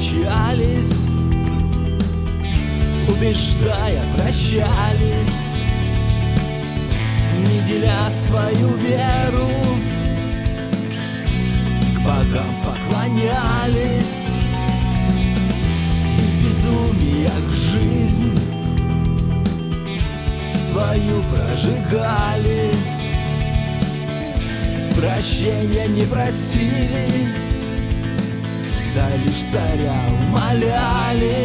встречались, убеждая, прощались, не деля свою веру, к богам поклонялись и в безумиях жизнь свою прожигали, прощения не просили, да лишь царя умоляли.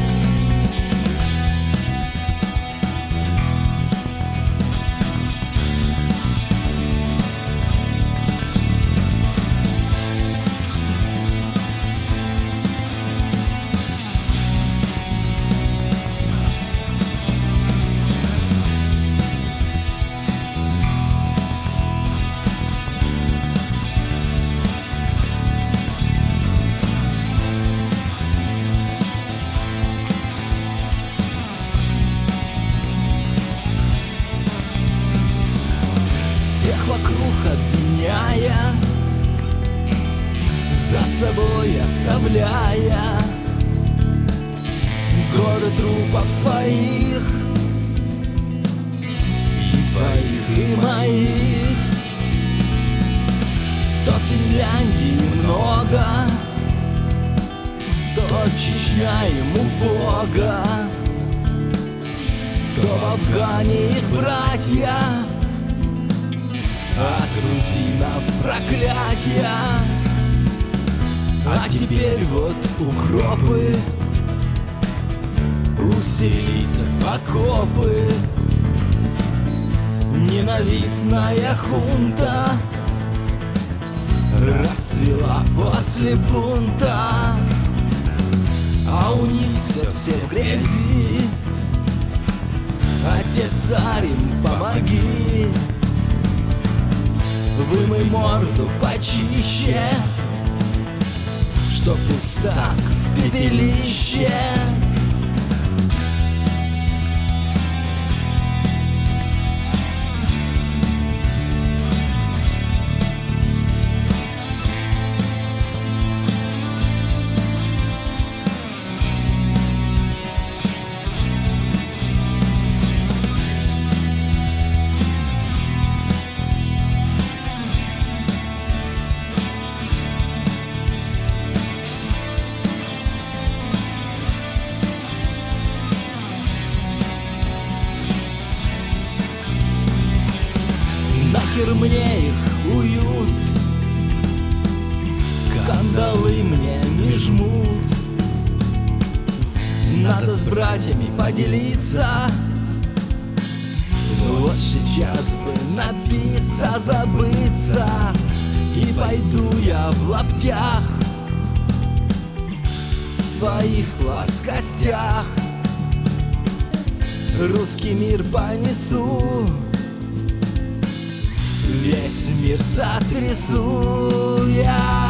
Всех вокруг обвиняя, за собой оставляя горы трупов своих, и твоих, и моих. То Финляндии много, то Чечня ему Бога, то в Афгане их братья, от грузинов проклятия. А теперь вот укропы уселись в окопы. Ненавистная хунта расцвела после бунта, а у них все в грязи. Отец, царь, им помоги, вымой морду почище, чтоб пустак в пепелище. Нахер мне их уют, кандалы мне не жмут. Надо с братьями поделиться, вот сейчас бы напиться, забыться, и пойду я в лаптях, в своих плоскостях. Русский мир понесу, весь мир сотрясу я.